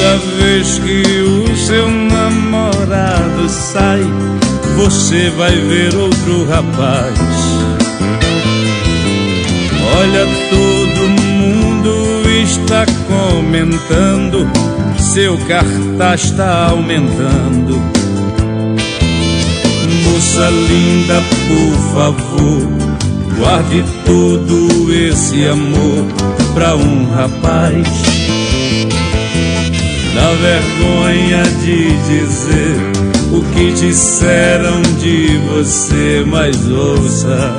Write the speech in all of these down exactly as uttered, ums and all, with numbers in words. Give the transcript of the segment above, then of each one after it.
Toda vez que o seu namorado sai, você vai ver outro rapaz. Olha, todo mundo está comentando, seu cartaz está aumentando. Moça linda, por favor, guarde todo esse amor pra um rapaz. Dá vergonha de dizer o que disseram de você, mas ouça.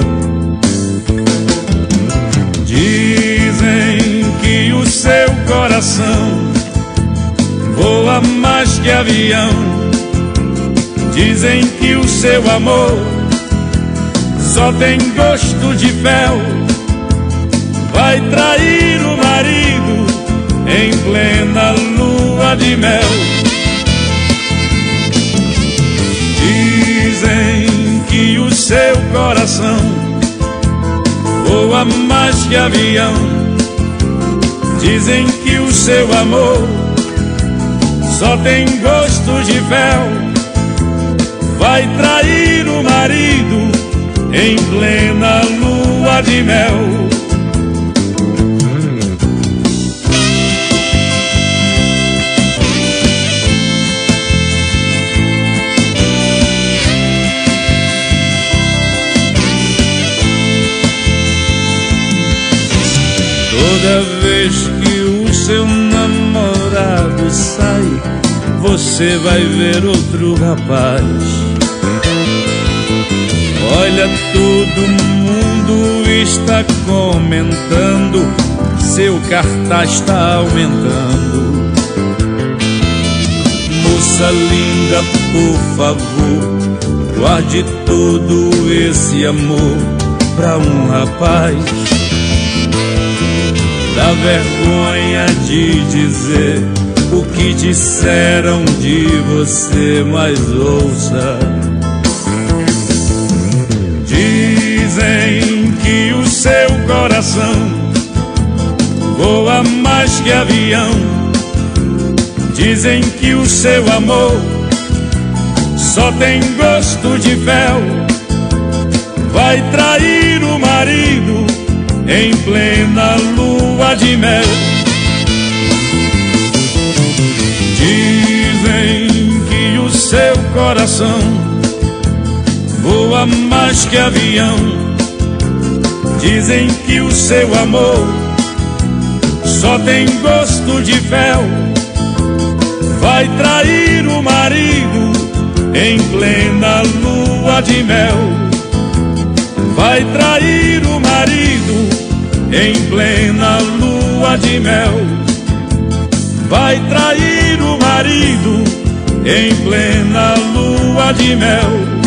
Dizem que o seu coração voa mais que avião. Dizem que o seu amor só tem gosto de fel. Vai trair o marido em plena lua de mel. Dizem que o seu coração voa mais que avião. Dizem que o seu amor só tem gosto de fel. Vai trair o marido em plena lua de mel. Toda vez que o seu namorado sai, você vai ver outro rapaz. Olha, todo mundo está comentando, seu cartaz está aumentando. Moça linda, por favor, guarde todo esse amor pra um rapaz. Dá vergonha de dizer o que disseram de você, mas ouça. Dizem que o seu coração voa mais que avião. Dizem que o seu amor só tem gosto de fel. Vai trair o marido em plena lua de mel. Dizem que o seu coração voa mais que avião. Dizem que o seu amor só tem gosto de fel. Vai trair o marido em plena lua de mel. Vai trair o marido em plena lua de mel. Vai trair o marido em plena lua de mel.